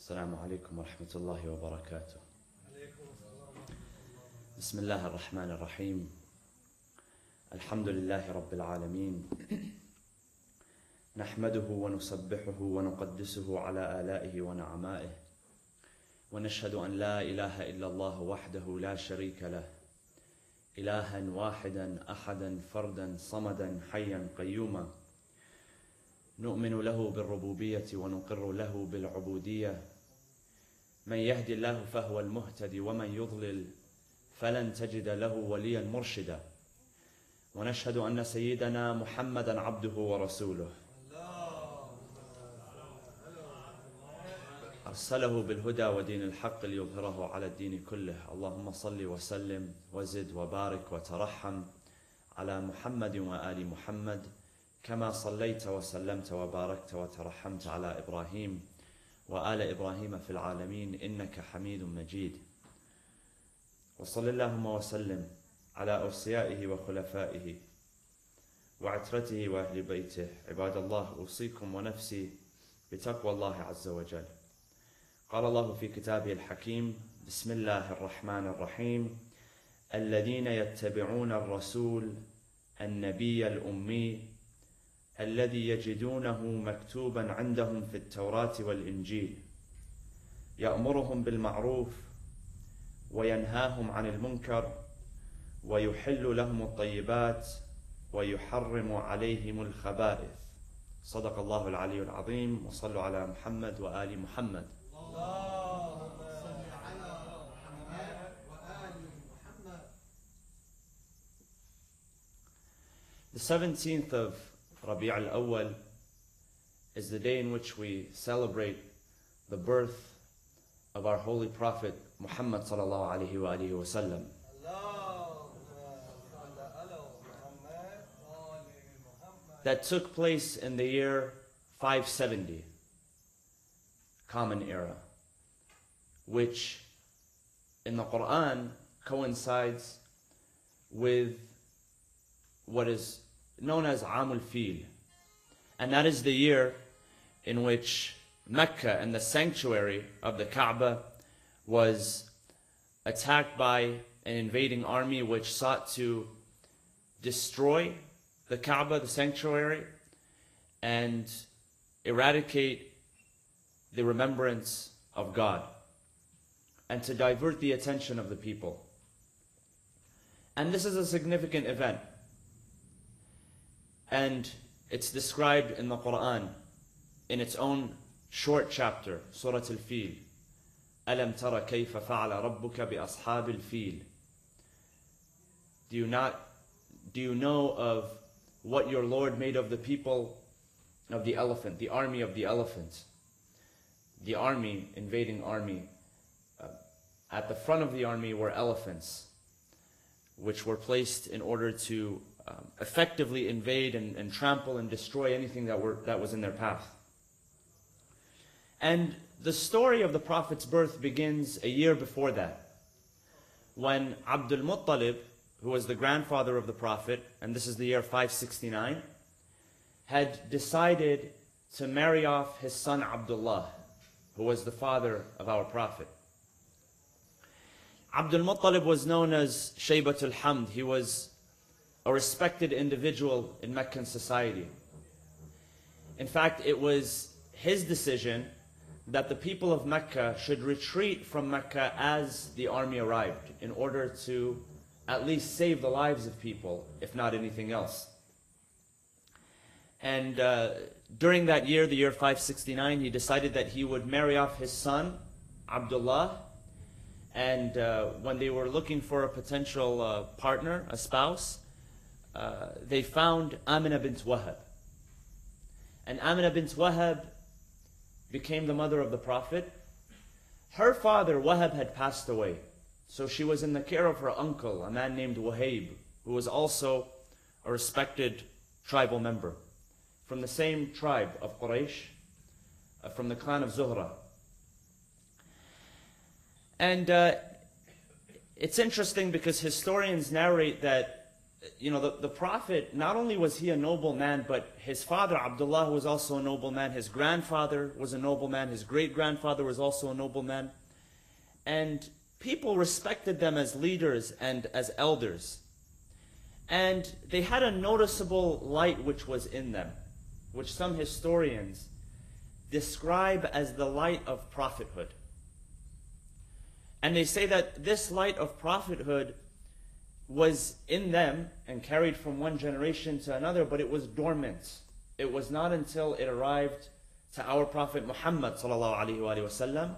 السلام عليكم ورحمة الله وبركاته. بسم الله الرحمن الرحيم. الحمد لله رب العالمين، نحمده ونسبحه ونقدسه على آلائه ونعمائه، ونشهد أن لا إله إلا الله وحده لا شريك له، إلها واحدا أحدا فردا صمدا حيا قيوما، نؤمن له بالربوبية ونقر له بالعبودية، من يهدي الله فهو المهتدي ومن يضلل فلن تجد له وليا مرشدا، ونشهد أن سيدنا محمدا عبده ورسوله أرسله بالهدى ودين الحق ليظهره على الدين كله. اللهم صل وسلم وزد وبارك وترحم على محمد وآل محمد كما صليت وسلمت وباركت وترحمت على إبراهيم وآل إبراهيم في العالمين إنك حميد مجيد. وصل اللهم وسلم على أوصيائه وخلفائه وعترته وأهل بيته. عباد الله، أوصيكم ونفسي بتقوى الله عز وجل. قال الله في كتابه الحكيم: بسم الله الرحمن الرحيم، الذين يتبعون الرسول النبي الأمي الذي يجدونه مكتوبا عندهم في التوراة والإنجيل يأمرهم بالمعروف وينهاهم عن المنكر ويحل لهم الطيبات ويحرم عليهم الخبائث. صدق الله العلي العظيم. وصلوا على محمد وآل محمد. The 17th of Rabi' al-Awwal is the day in which we celebrate the birth of our holy prophet Muhammad sallallahu alaihi wa sallam. That took place in the year 570, Common Era, which in the Quran coincides with what is known as Amul Fil, and that is the year in which Mecca and the sanctuary of the Kaaba was attacked by an invading army which sought to destroy the Kaaba, the sanctuary, and eradicate the remembrance of God and to divert the attention of the people. And this is a significant event, and it's described in the Quran in its own short chapter, Surah Al-Fil. أَلَمْ تَرَ كَيْفَ فَعَلَ رَبُّكَ بِأَصْحَابِ الْفِيلِ. Do you know of what your Lord made of the people of the elephant, the army of the elephant? The army, invading army, at the front of the army were elephants, which were placed in order to effectively invade and trample and destroy anything that was in their path. And the story of the Prophet's birth begins a year before that, when Abdul Muttalib, who was the grandfather of the Prophet, and this is the year 569, had decided to marry off his son Abdullah, who was the father of our Prophet. Abdul Muttalib was known as Shaybat al-Hamd. He was a respected individual in Meccan society. In fact, it was his decision that the people of Mecca should retreat from Mecca as the army arrived, in order to at least save the lives of people, if not anything else. And during that year, the year 569, he decided that he would marry off his son, Abdullah. And when they were looking for a potential partner, a spouse, they found Amina bint Wahab. And Amina bint Wahab became the mother of the Prophet. Her father, Wahab, had passed away. So she was in the care of her uncle, a man named Wahib, who was also a respected tribal member from the same tribe of Quraysh, from the clan of Zuhra. And it's interesting because historians narrate that the Prophet, not only was he a noble man, but his father, Abdullah, was also a noble man. His grandfather was a noble man. His great-grandfather was also a noble man. And people respected them as leaders and as elders. And they had a noticeable light which was in them, which some historians describe as the light of prophethood. And they say that this light of prophethood was in them and carried from one generation to another, but it was dormant. It was not until it arrived to our Prophet Muhammad sallallahu alaihi wasallam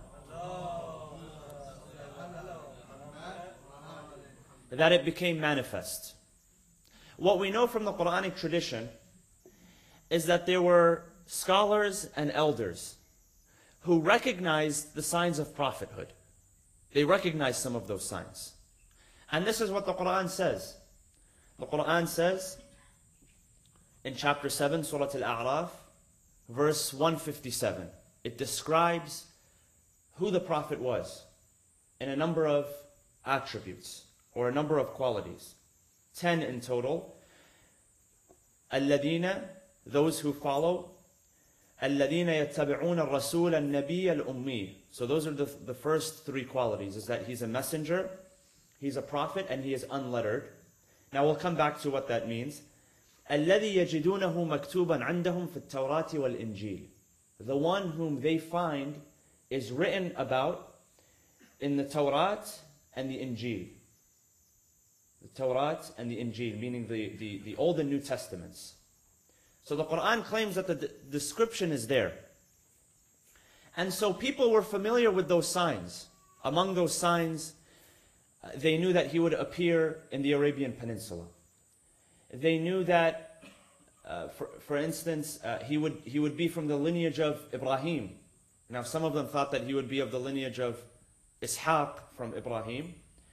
that it became manifest. What we know from the Quranic tradition is that there were scholars and elders who recognized the signs of prophethood. They recognized some of those signs. And this is what the Quran says. The Quran says in chapter 7, Surah Al-A'raf, verse 157. It describes who the Prophet was in a number of attributes or a number of qualities. 10 in total. الَّذِينَ, those who follow. الَّذِينَ يَتَّبِعُونَ الرَّسُولَ النَّبِيَّ الْأُمِّيِّ. So those are the first three qualities, is that he's a messenger, he's a prophet, and he is unlettered. Now we'll come back to what that means. الَّذِي يَجِدُونَهُ مَكْتُوبًا عِنْدَهُمْ فِي التَّوْرَاةِ وَالْإِنْجِيلِ. The one whom they find is written about in the Tawrat and the Injil. The Tawrat and the Injil, meaning the Old and New Testaments. So the Quran claims that the description is there. And so people were familiar with those signs. Among those signs, they knew that he would appear in the Arabian Peninsula. They knew that, for instance, he would be from the lineage of Ibrahim. Now some of them thought that he would be of the lineage of Ishaq from Ibrahim.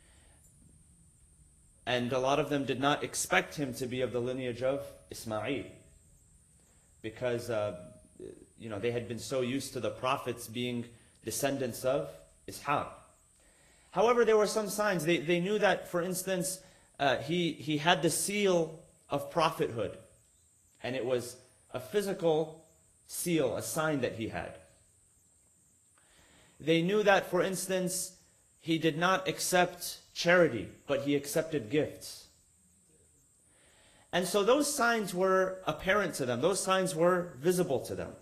And a lot of them did not expect him to be of the lineage of Ismail. Because they had been so used to the prophets being descendants of Ishaq. However, there were some signs. They knew that, for instance, he had the seal of prophethood. And it was a physical seal, a sign that he had. They knew that, for instance, he did not accept charity, but he accepted gifts. And so those signs were apparent to them. Those signs were visible to them.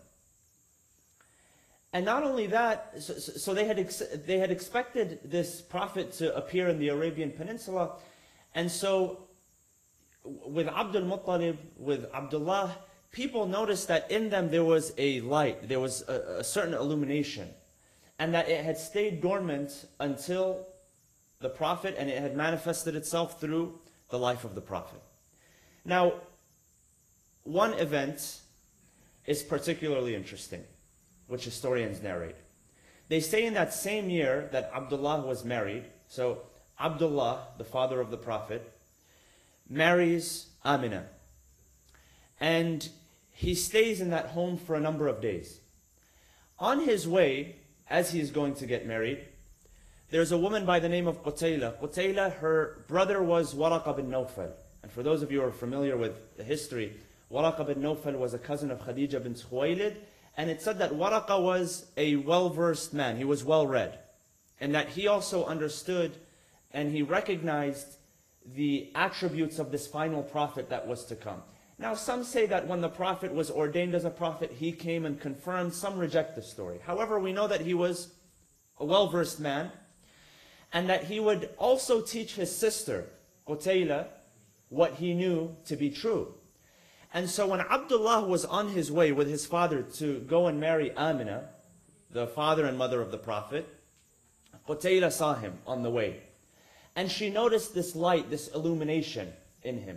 And not only that, so they had expected this prophet to appear in the Arabian Peninsula. And so with Abdul Muttalib, with Abdullah, people noticed that in them there was a light, there was a certain illumination. And that it had stayed dormant until the prophet, and it had manifested itself through the life of the prophet. Now, one event is particularly interesting, which historians narrate. They say in that same year that Abdullah was married, so Abdullah, the father of the prophet, marries Amina. And he stays in that home for a number of days. On his way, as he is going to get married, there's a woman by the name of Qutayla. Qutayla, her brother was Waraqa bin Nawfal. And for those of you who are familiar with the history, Waraqa bin Nawfal was a cousin of Khadija bint Khuwaylid. And it said that Waraqa was a well-versed man. He was well-read. And that he also understood and he recognized the attributes of this final prophet that was to come. Now, some say that when the prophet was ordained as a prophet, he came and confirmed. Some reject the story. However, we know that he was a well-versed man, and that he would also teach his sister, Qutayla, what he knew to be true. And so when Abdullah was on his way with his father to go and marry Amina, the father and mother of the Prophet, Qutayla saw him on the way. And she noticed this light, this illumination in him.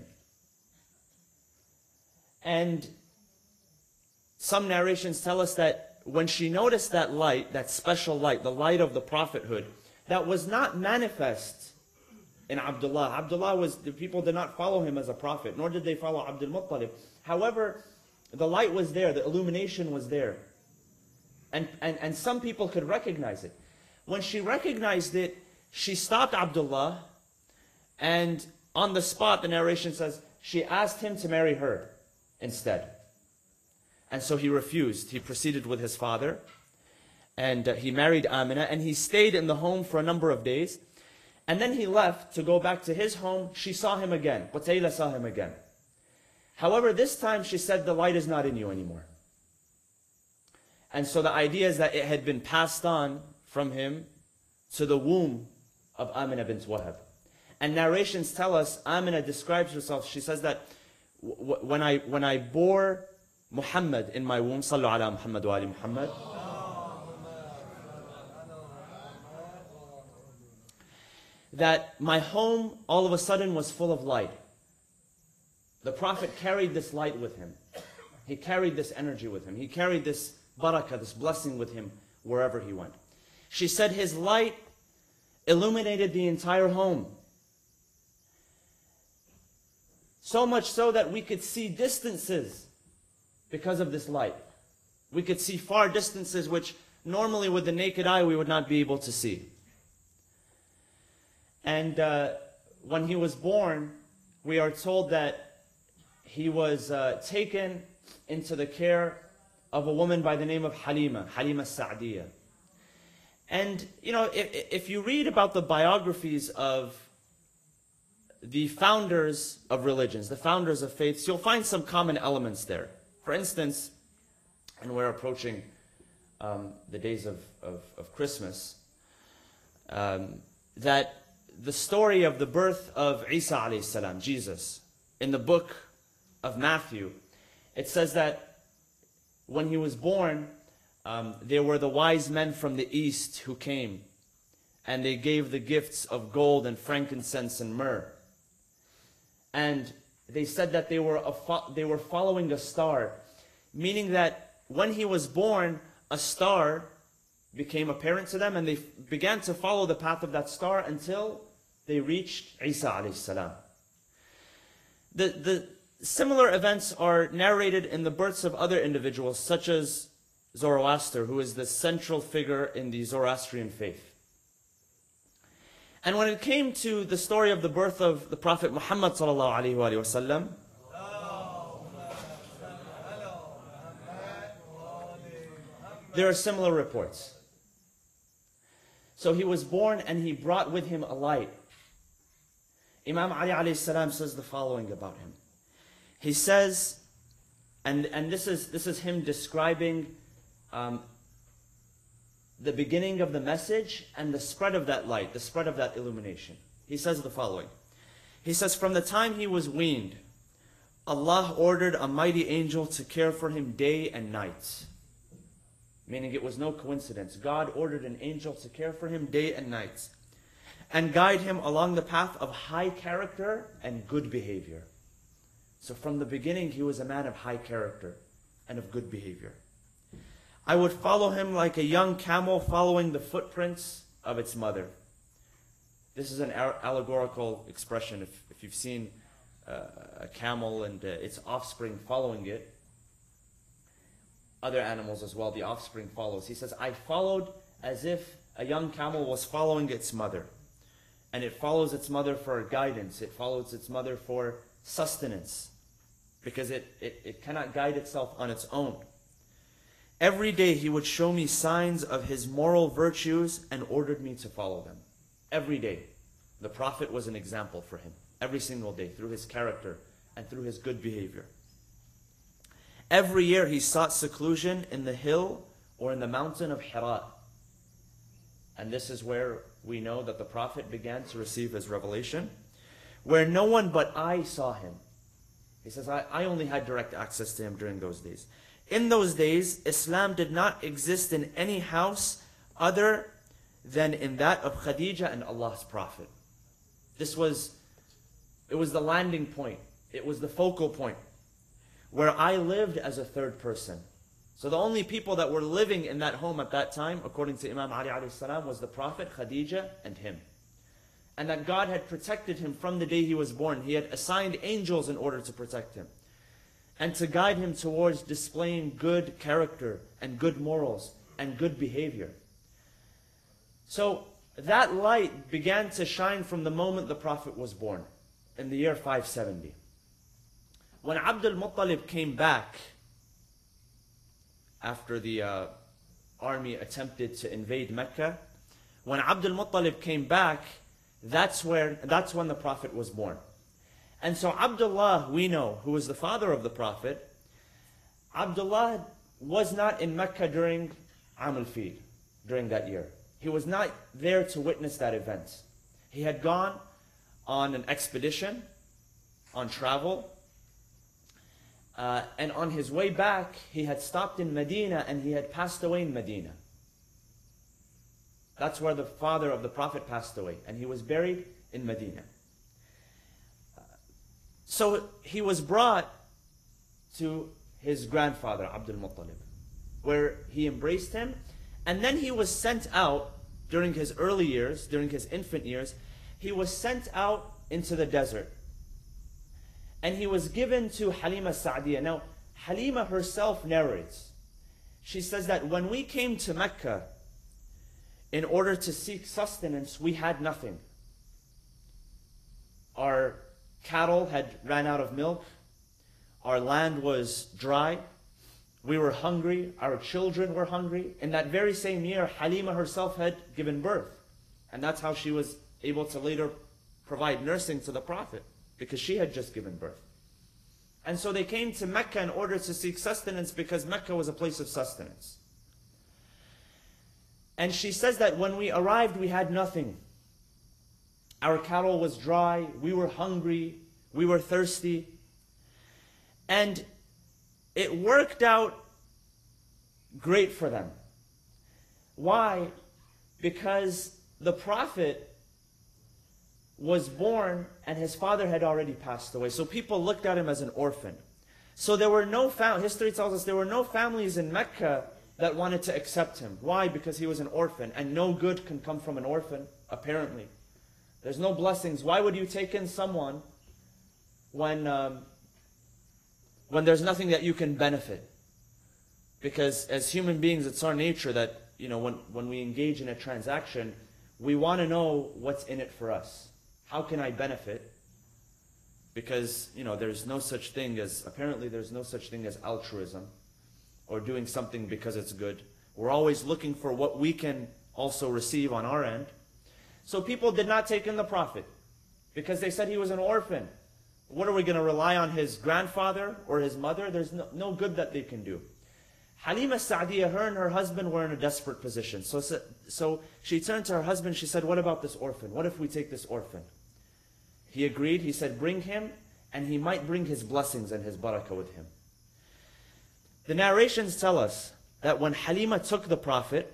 And some narrations tell us that when she noticed that light, that special light, the light of the prophethood, that was not manifest in Abdullah. The people did not follow him as a prophet, nor did they follow Abdul Muttalib. However, the light was there, the illumination was there. And some people could recognize it. When she recognized it, she stopped Abdullah, and on the spot, the narration says, she asked him to marry her instead. And so he refused. He proceeded with his father, and he married Amina, and he stayed in the home for a number of days. And then he left to go back to his home. She saw him again. Qutayla saw him again. However, this time she said, the light is not in you anymore. And so the idea is that it had been passed on from him to the womb of Amina bint Wahab. And narrations tell us, Amina describes herself, she says that when I bore Muhammad in my womb, Sallu ala Muhammad wa ali Muhammad, that my home all of a sudden was full of light. The Prophet carried this light with him. He carried this energy with him. He carried this barakah, this blessing with him wherever he went. She said his light illuminated the entire home. So much so that we could see distances because of this light. We could see far distances which normally with the naked eye we would not be able to see. And when he was born, we are told that he was taken into the care of a woman by the name of Halima Sa'diyah. And, you know, if you read about the biographies of the founders of religions, the founders of faiths, you'll find some common elements there. For instance, and we're approaching the days of Christmas, that the story of the birth of Isa alayhi salam, Jesus, in the book of Matthew, it says that when he was born, there were the wise men from the east who came, and they gave the gifts of gold and frankincense and myrrh. And they said that they were following a star, meaning that when he was born, a star became apparent to them, and they began to follow the path of that star until they reached Isa alayhi salam. The similar events are narrated in the births of other individuals, such as Zoroaster, who is the central figure in the Zoroastrian faith. And when it came to the story of the birth of the Prophet Muhammad sallallahu alaihi wasallam, there are similar reports. So he was born and he brought with him a light. Imam Ali alayhi salam says the following about him. He says, and this is him describing the beginning of the message and the spread of that light, the spread of that illumination. He says the following. He says, from the time he was weaned, Allah ordered a mighty angel to care for him day and night. Meaning it was no coincidence. God ordered an angel to care for him day and night, and guide him along the path of high character and good behavior. So from the beginning, he was a man of high character and of good behavior. I would follow him like a young camel following the footprints of its mother. This is an allegorical expression. If you've seen a camel and its offspring following it, other animals as well, the offspring follows. He says, I followed as if a young camel was following its mother. And it follows its mother for guidance. It follows its mother for sustenance. Because it cannot guide itself on its own. Every day he would show me signs of his moral virtues and ordered me to follow them. Every day. The Prophet was an example for him. Every single day, through his character and through his good behavior. Every year he sought seclusion in the hill or in the mountain of Hira. And this is where we know that the Prophet began to receive his revelation, where no one but I saw him. He says, I only had direct access to him during those days. In those days, Islam did not exist in any house other than in that of Khadija and Allah's Prophet. It was the landing point. It was the focal point where I lived as a third person. So the only people that were living in that home at that time, according to Imam Ali alayhi salam, was the Prophet, Khadija, and him. And that God had protected him from the day he was born. He had assigned angels in order to protect him and to guide him towards displaying good character and good morals and good behavior. So that light began to shine from the moment the Prophet was born. in the year 570. When Abdul Muttalib came back after the army attempted to invade Mecca, when Abdul Muttalib came back, that's when the Prophet was born. And so Abdullah, we know, who was the father of the Prophet, Abdullah was not in Mecca during Am al-Fil, during that year. He was not there to witness that event. He had gone on an expedition, on travel, and on his way back, he had stopped in Medina and he had passed away in Medina. That's where the father of the Prophet passed away, and he was buried in Medina. So he was brought to his grandfather, Abdul Muttalib, where he embraced him, and then he was sent out during his early years, during his infant years, he was sent out into the desert. And he was given to Halima Sa'diyah. Now, Halima herself narrates. She says that when we came to Mecca, in order to seek sustenance, we had nothing. Our cattle had ran out of milk. Our land was dry. We were hungry. Our children were hungry. In that very same year, Halima herself had given birth. And that's how she was able to later provide nursing to the Prophet, because she had just given birth. And so they came to Mecca in order to seek sustenance, because Mecca was a place of sustenance. And she says that when we arrived, we had nothing. Our cattle was dry, we were hungry, we were thirsty. And it worked out great for them. Why? Because the Prophet was born and his father had already passed away. So people looked at him as an orphan. So there were no history tells us there were no families in Mecca that wanted to accept him. Why? Because he was an orphan, and no good can come from an orphan, apparently. There's no blessings. Why would you take in someone when there's nothing that you can benefit? Because as human beings, it's our nature that, when we engage in a transaction, we want to know what's in it for us. How can I benefit? Because, there's no such thing as altruism or doing something because it's good. We're always looking for what we can also receive on our end. So people did not take in the Prophet because they said he was an orphan. What are we going to rely on his grandfather or his mother? There's no good that they can do. Halima Sa'diyah, her and her husband were in a desperate position. So she turned to her husband, she said, what about this orphan? What if we take this orphan? He agreed. He said, bring him, and he might bring his blessings and his barakah with him. The narrations tell us that when Halima took the Prophet,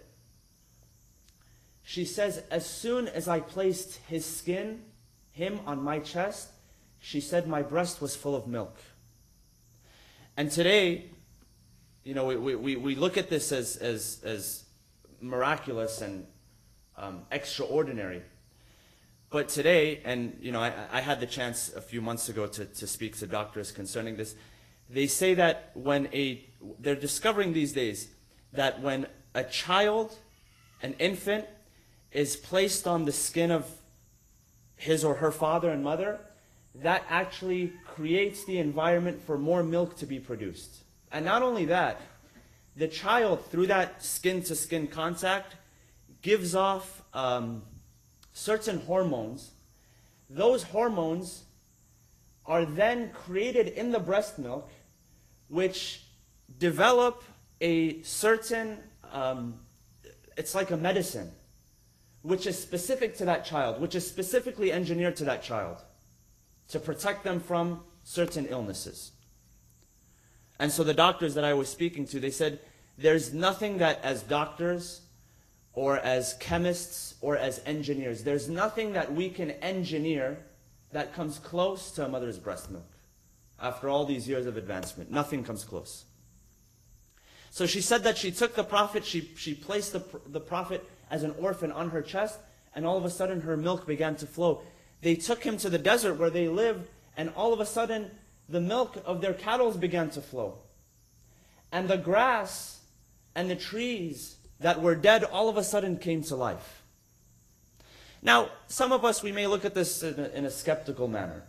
she says, as soon as I placed him on my chest, she said my breast was full of milk. And today, we look at this as miraculous and extraordinary. But today, and I had the chance a few months ago to speak to doctors concerning this. They say that they're discovering these days that when a child, an infant, is placed on the skin of his or her father and mother, that actually creates the environment for more milk to be produced. And not only that, the child, through that skin-to-skin contact, gives off certain hormones. Those hormones are then created in the breast milk, which develop a certain, it's like a medicine, which is specific to that child, which is specifically engineered to that child to protect them from certain illnesses. And so the doctors that I was speaking to, they said, there's nothing that as doctors or as chemists or as engineers, there's nothing that we can engineer that comes close to a mother's breast milk. After all these years of advancement, nothing comes close. So she said that she took the Prophet, she placed the Prophet as an orphan on her chest, and all of a sudden her milk began to flow. They took him to the desert where they lived, and all of a sudden the milk of their cattle began to flow. And the grass and the trees that were dead all of a sudden came to life. Now, some of us, we may look at this in a skeptical manner.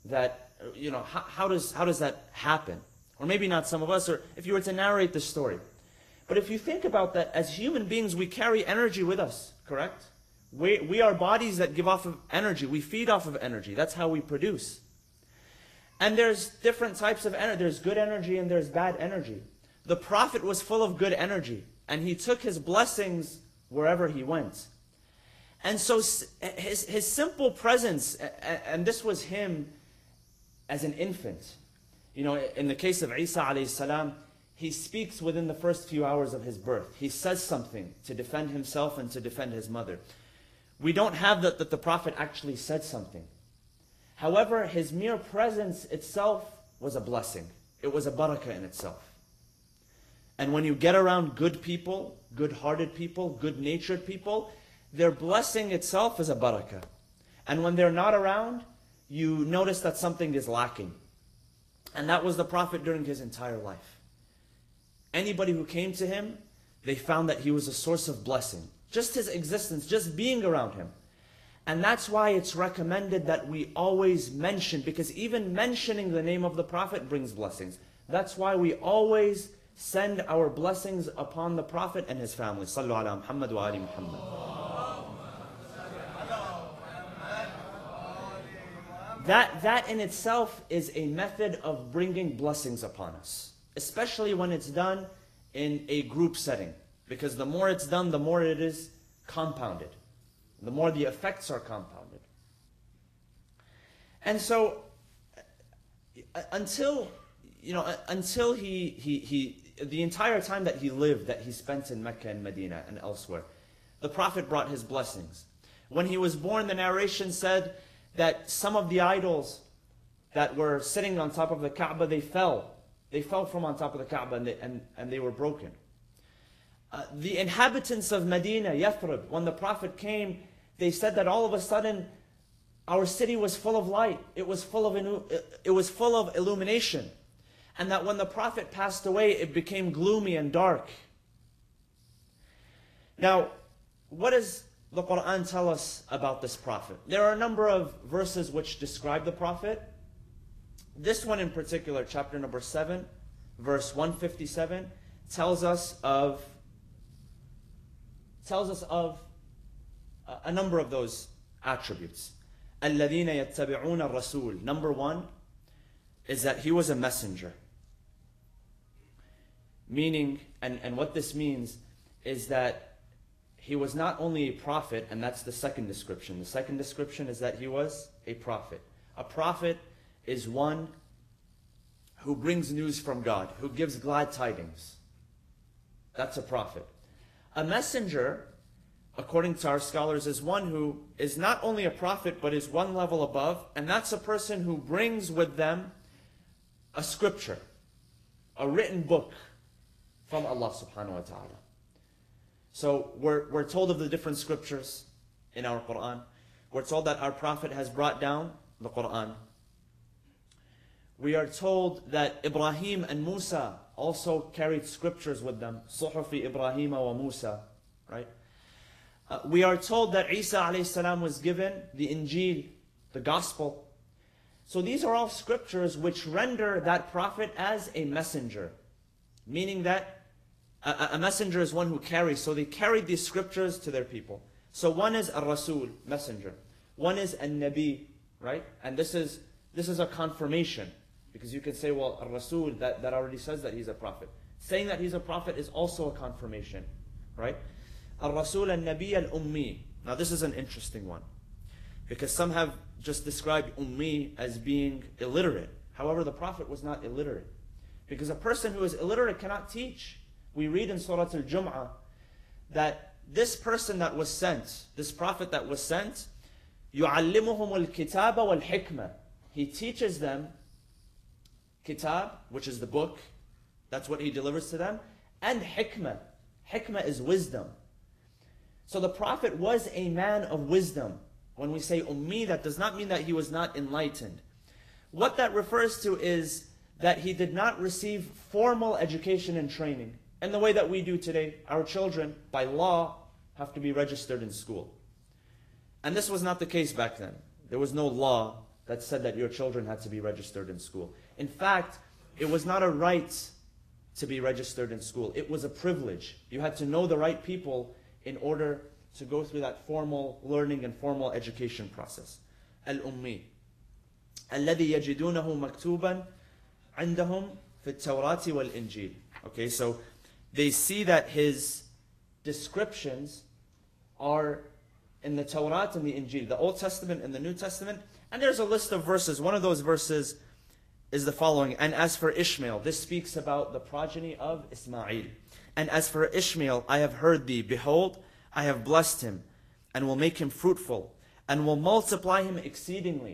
that, how does that happen? Or maybe not some of us, or if you were to narrate the story. But if you think about that, as human beings, we carry energy with us, correct? We are bodies that give off of energy. We feed off of energy. That's how we produce. And there's different types of energy. There's good energy and there's bad energy. The Prophet was full of good energy, and he took his blessings wherever he went. And so his simple presence, and this was him as an infant. In the case of Isa alayhi salam, he speaks within the first few hours of his birth. He says something to defend himself and to defend his mother. We don't have that the Prophet actually said something. However, his mere presence itself was a blessing. It was a barakah in itself. And when you get around good people, good-hearted people, good-natured people, their blessing itself is a barakah. And when they're not around, you notice that something is lacking. And that was the Prophet during his entire life. Anybody who came to him, they found that he was a source of blessing. Just his existence, just being around him. And that's why it's recommended that we always mention, because even mentioning the name of the Prophet brings blessings. That's why we always send our blessings upon the Prophet and his family. Sallu ala Muhammad wa ali Muhammad. That in itself is a method of bringing blessings upon us. Especially when it's done in a group setting. Because the more it's done, the more it is compounded. The more the effects are compounded. And so, until the entire time that he lived, that he spent in Mecca and Medina and elsewhere, the Prophet brought his blessings. When he was born, the narration said that some of the idols that were sitting on top of the Kaaba, they fell. They fell from on top of the Kaaba and they were broken. The inhabitants of Medina, Yathrib, when the Prophet came, they said that all of a sudden our city was full of light. It was full of illumination. And that when the Prophet passed away, it became gloomy and dark. Now, what does the Quran tell us about this Prophet? There are a number of verses which describe the Prophet. This one in particular, chapter number 7, verse 157, tells us of a number of those attributes. الَّذِينَ يَتَّبِعُونَ الرَّسُولِ. Number one is that he was a messenger. Meaning, and what this means is that he was not only a prophet, and that's the second description. The second description is that he was a prophet. A prophet is one who brings news from God, who gives glad tidings. That's a prophet. A messenger, according to our scholars, is one who is not only a prophet, but is one level above, and that's a person who brings with them a scripture, a written book from Allah subhanahu wa ta'ala. So we're told of the different scriptures in our Quran. We're told that our Prophet has brought down the Quran. We are told that Ibrahim and Musa also carried scriptures with them. Suhufi Ibrahim wa Musa, right? We are told that Isa alayhi salam was given the Injil, the Gospel. So these are all scriptures which render that Prophet as a messenger. Meaning that a messenger is one who carries. So they carried these scriptures to their people. So one is a Rasul, messenger. One is a Nabi, right? And this is a confirmation. Because you can say, well, a Rasul, that already says that he's a prophet. Saying that he's a prophet is also a confirmation, right? Al-Rasul al-Nabi al-Ummi. Now this is an interesting one. Because some have just described Ummi as being illiterate. However, the Prophet was not illiterate. Because a person who is illiterate cannot teach. We read in Surah Al-Jum'ah that this person that was sent, this Prophet that was sent, يُعَلِّمُهُمُ الْكِتَابَ وَالْحِكْمَةِ. He teaches them kitab, which is the book. That's what he delivers to them. And hikmah. Hikmah is wisdom. So the Prophet was a man of wisdom. When we say ummi, that does not mean that he was not enlightened. What that refers to is that he did not receive formal education and training. In the way that we do today, our children, by law, have to be registered in school. And this was not the case back then. There was no law that said that your children had to be registered in school. In fact, it was not a right to be registered in school. It was a privilege. You had to know the right people in order to go through that formal learning and formal education process. Al-Ummi. الذي يجدونه مكتوبا عندهم في التوراة والإنجيل. Okay, so they see that his descriptions are in the Torah and the Injil, the Old Testament and the New Testament. And there's a list of verses. One of those verses is the following. And as for Ishmael, this speaks about the progeny of Ismail. And as for Ishmael, I have heard thee. Behold, I have blessed him, and will make him fruitful, and will multiply him exceedingly.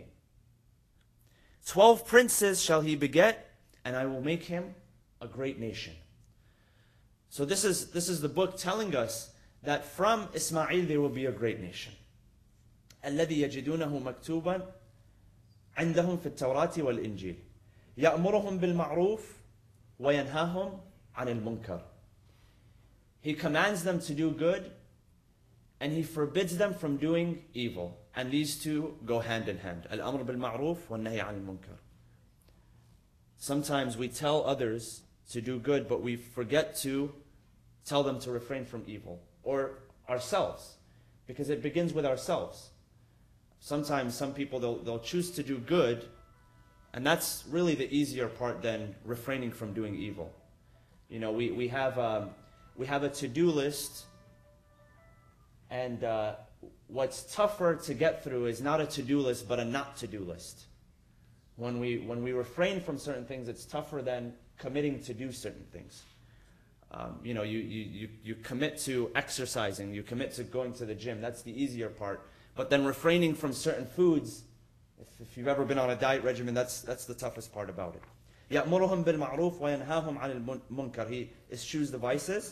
12 princes shall he beget, and I will make him a great nation. So this is the book telling us that from Ismail there will be a great nation. الذي يجدونه مكتوبا عندهم في التوراة والإنجيل يأمرهم بالمعروف وينهاهم عن المنكر. He commands them to do good, and he forbids them from doing evil. And these two go hand in hand. الأمر بالمعروف والنهي عن المنكر. Sometimes we tell others to do good, but we forget to tell them to refrain from evil. Or ourselves, because it begins with ourselves. Sometimes some people, they'll choose to do good, and that's really the easier part than refraining from doing evil. You know, we have a to-do list, and what's tougher to get through is not a to-do list, but a not-to-do list. When we refrain from certain things, it's tougher than committing to do certain things. You know, you commit to exercising, you commit to going to the gym. That's the easier part. But then refraining from certain foods, if you've ever been on a diet regimen, that's the toughest part about it. يَأْمُرُهُمْ بِالْمَعْرُوفِ وَيَنْهَاهُمْ عَنِ الْمُنْكَرِ. He eschews the vices.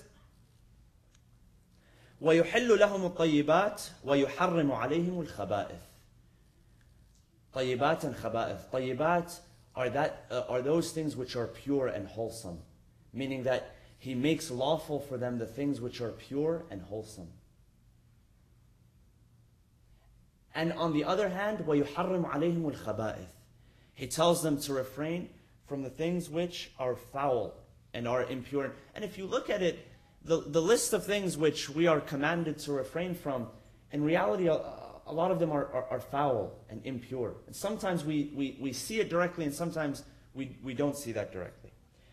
وَيُحِلُّ لَهُمُ الطَّيِّبَاتِ وَيُحَرِّمُ عَلَيْهِمُ الْخَبَائِثِ. طيبات and khaba'ith. طيبات are those things which are pure and wholesome. Meaning that he makes lawful for them the things which are pure and wholesome. And on the other hand, وَيُحَرِّمُ عَلَيْهِمُ الْخَبَائِثِ. He tells them to refrain from the things which are foul and are impure. And if you look at it, the list of things which we are commanded to refrain from, in reality, a lot of them are foul and impure. And sometimes we see it directly, and sometimes we don't see that directly.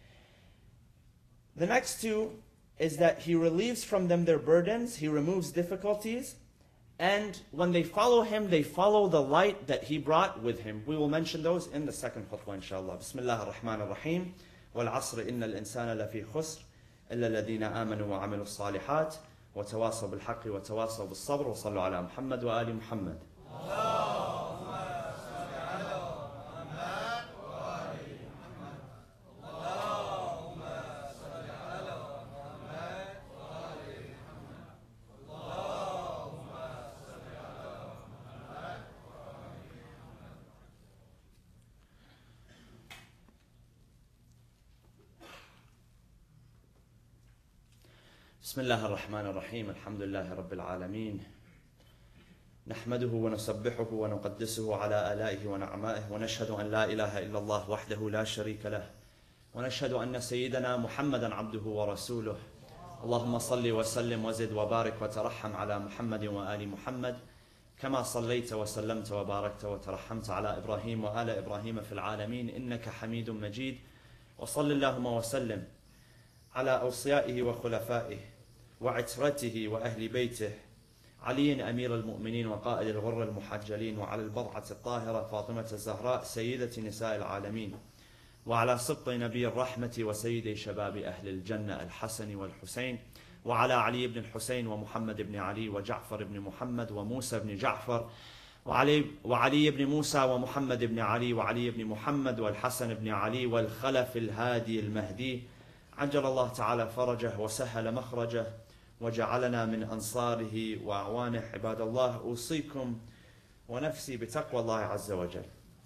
The next two is that he relieves from them their burdens, he removes difficulties, and when they follow him, they follow the light that he brought with him. We will mention those in the second khutbah, inshallah. Bismillah ar-Rahman ar-Rahim. وَالْعَصْرِ إِنَّ الْإِنسَانَ لَفِي خُسْرٍ إِلَّا الَّذِينَ آمَنُوا وَعَمِلُوا الصَّالِحَاتِ وتواصوا بالحق وتواصوا بالصبر وصلوا على محمد وآل محمد. بسم الله الرحمن الرحيم. الحمد لله رب العالمين. نحمده ونسبحه ونقدسه على آلائه ونعمائه ونشهد أن لا إله إلا الله وحده لا شريك له ونشهد أن سيدنا محمدا عبده ورسوله. اللهم صل وسلم وزد وبارك وترحم على محمد وآل محمد كما صليت وسلمت وباركت وترحمت على إبراهيم وآل إبراهيم في العالمين إنك حميد مجيد. وصل اللهم وسلم على أوصيائه وخلفائه وعترته وأهل بيته علي أمير المؤمنين وقائد الغر المحجلين وعلى البضعة الطاهرة فاطمة الزهراء سيدة نساء العالمين وعلى سبط نبي الرحمة وسيد شباب أهل الجنة الحسن والحسين وعلى علي بن الحسين ومحمد بن علي وجعفر بن محمد وموسى بن جعفر وعلي بن موسى ومحمد بن علي وعلي بن محمد والحسن بن علي والخلف الهادي المهدي عجل الله تعالى فرجه وسهل مخرجه وجعلنا من أنصاره وأعوانه. عباد الله أوصيكم ونفسي بتقوى الله عز وجل.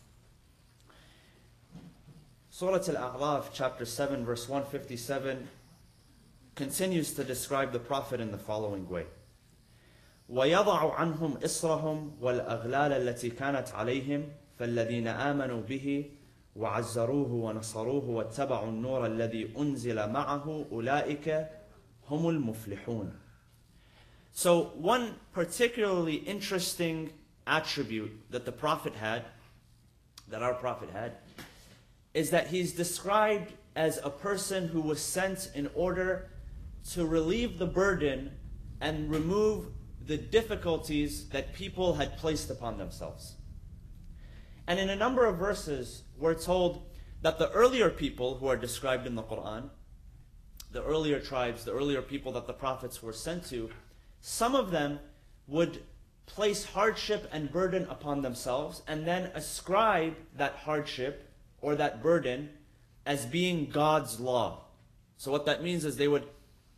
Surah Al-A'raf, chapter 7, verse 157, continues to describe the Prophet in the following way. وَيَضَعُ عَنْهُمْ إِصْرَهُمْ وَالْأَغْلَالَ الَّتِي كَانَتْ عَلَيْهِمْ فالذين آمنوا به وعزروه ونصروه واتبعوا النور الذي أنزل معه أولئك هم المفلحون. So one particularly interesting attribute that the Prophet had, that our Prophet had, is that he's described as a person who was sent in order to relieve the burden and remove the difficulties that people had placed upon themselves. And in a number of verses, we're told that the earlier people who are described in the Quran, the earlier tribes, the earlier people that the prophets were sent to, some of them would place hardship and burden upon themselves and then ascribe that hardship or that burden as being God's law. So what that means is they would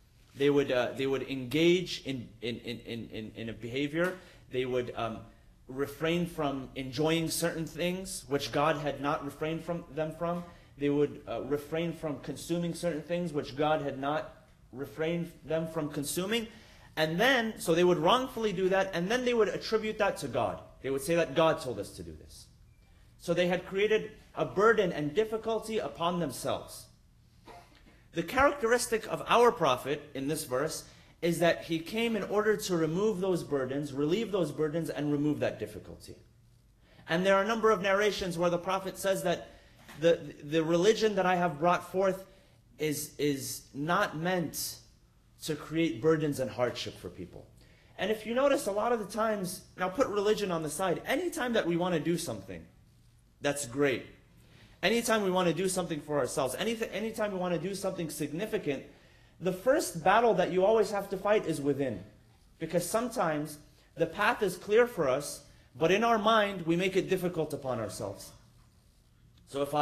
engage in a behavior. They would refrain from enjoying certain things which God had not refrained from them from. They would refrain from consuming certain things which God had not refrained them from consuming. And then, so they would wrongfully do that, and then they would attribute that to God. They would say that God told us to do this. So they had created a burden and difficulty upon themselves. The characteristic of our Prophet in this verse is that he came in order to remove those burdens, relieve those burdens, and remove that difficulty. And there are a number of narrations where the Prophet says that the religion that I have brought forth is not meant to create burdens and hardship for people. And if you notice, a lot of the times, now put religion on the side, anytime that we want to do something, that's great. Anytime we want to do something for ourselves, anytime we want to do something significant, the first battle that you always have to fight is within. Because sometimes the path is clear for us, but in our mind, we make it difficult upon ourselves. So if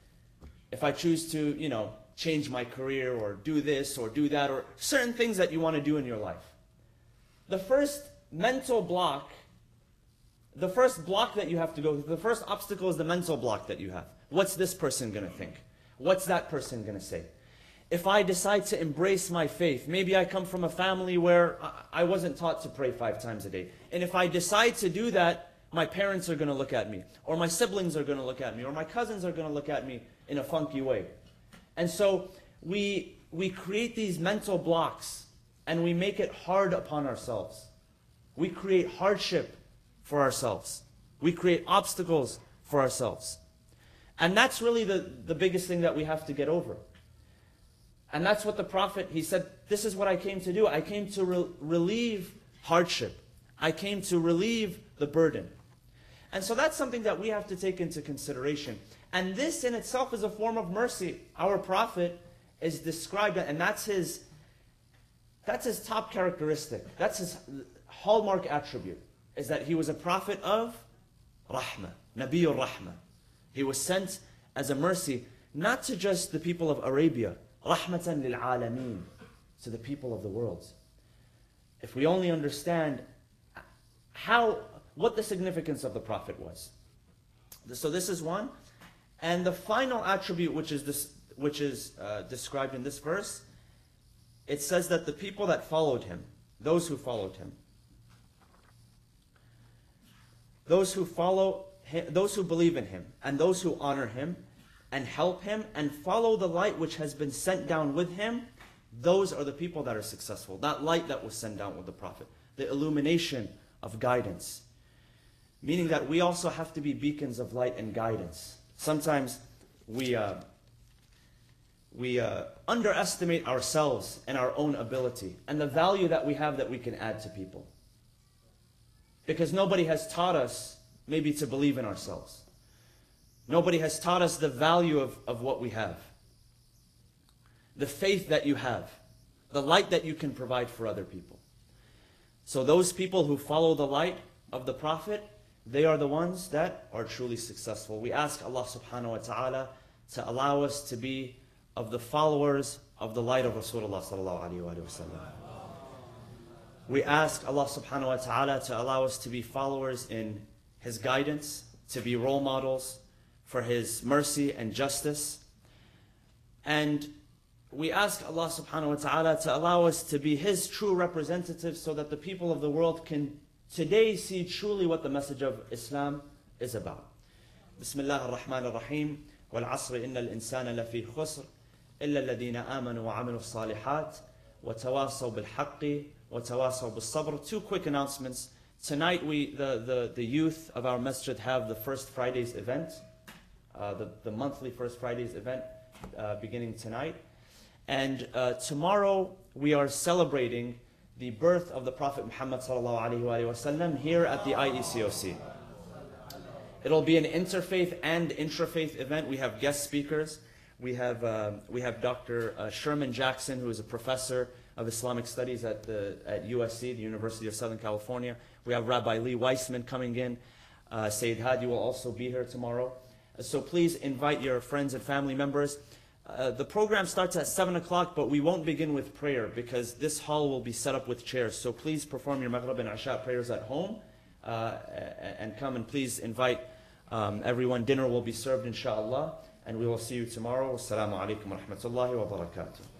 I choose to, change my career or do this or do that or certain things that you want to do in your life, the first mental block, the first block that you have to go through, the first obstacle is the mental block that you have. What's this person going to think? What's that person going to say? If I decide to embrace my faith, maybe I come from a family where I wasn't taught to pray 5 times a day. And if I decide to do that, my parents are going to look at me, or my siblings are going to look at me, or my cousins are going to look at me in a funky way. And so we create these mental blocks and we make it hard upon ourselves. We create hardship for ourselves. We create obstacles for ourselves. And that's really the biggest thing that we have to get over. And that's what the Prophet, he said, this is what I came to do. I came to relieve hardship. I came to relieve the burden. And so that's something that we have to take into consideration. And this in itself is a form of mercy. Our Prophet is described, and that's his top characteristic. That's his hallmark attribute, is that he was a prophet of Rahmah, Nabiyur Rahmah. He was sent as a mercy, not to just the people of Arabia, Rahmatan lil Alameen, to the people of the world. If we only understand what the significance of the Prophet was. So this is one. And the final attribute which is described in this verse, it says that the people that followed him, those who followed him, those who follow him, those who believe in him, and those who honor him, and help him, and follow the light which has been sent down with him, those are the people that are successful. That light that was sent down with the Prophet, the illumination of guidance. Meaning that we also have to be beacons of light and guidance. Sometimes we underestimate ourselves and our own ability and the value that we have that we can add to people. Because nobody has taught us maybe to believe in ourselves. Nobody has taught us the value of what we have. The faith that you have. The light that you can provide for other people. So those people who follow the light of the Prophet, they are the ones that are truly successful. We ask Allah subhanahu wa ta'ala to allow us to be of the followers of the light of Rasulullah sallallahu alayhi wa sallam. We ask Allah subhanahu wa ta'ala to allow us to be followers in His guidance, to be role models for His mercy and justice. And we ask Allah subhanahu wa ta'ala to allow us to be His true representatives so that the people of the world can today see truly what the message of Islam is about. بسم الله الرحمن الرحيم والعصر إن الإنسان لفي خسر إلا الذين آمنوا وعملوا الصالحات وتواصوا بالحق وتواصوا بالصبر. Two quick announcements. Tonight the youth of our masjid have the First Fridays event, the monthly First Fridays event beginning tonight. And tomorrow we are celebrating the birth of the Prophet Muhammad ﷺ here at the IECOC. It'll be an interfaith and intrafaith event. We have guest speakers. We have Dr. Sherman Jackson, who is a professor of Islamic Studies at USC, the University of Southern California. We have Rabbi Lee Weissman coming in. Sayyid Hadi will also be here tomorrow. So please invite your friends and family members. The program starts at 7 o'clock, but we won't begin with prayer because this hall will be set up with chairs. So please perform your Maghrib and Isha prayers at home and come, and please invite everyone. Dinner will be served, inshallah, and we will see you tomorrow. Assalamu alaikum wa rahmatullahi wa barakatuh.